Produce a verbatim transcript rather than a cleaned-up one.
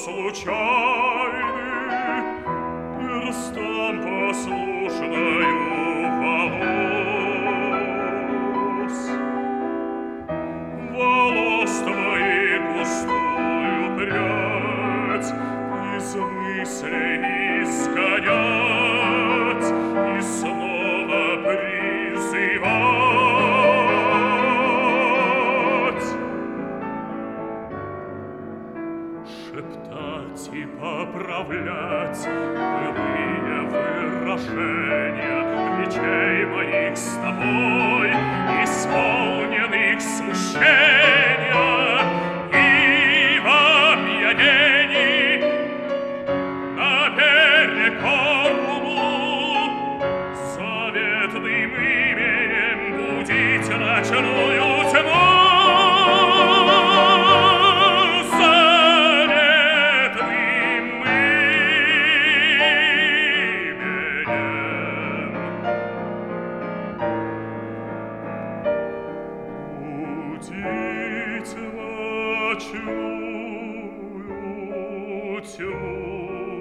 случайный, перстам послушною волос. Волос твоих густую прядь из мыслей изгонять и снова призывать. Шептать и поправлять былые выражения речей моих с тобой, исполненных смущения и в опьянении наперекор уму заветным именем будить ночную тьму. Будить ночную тьму.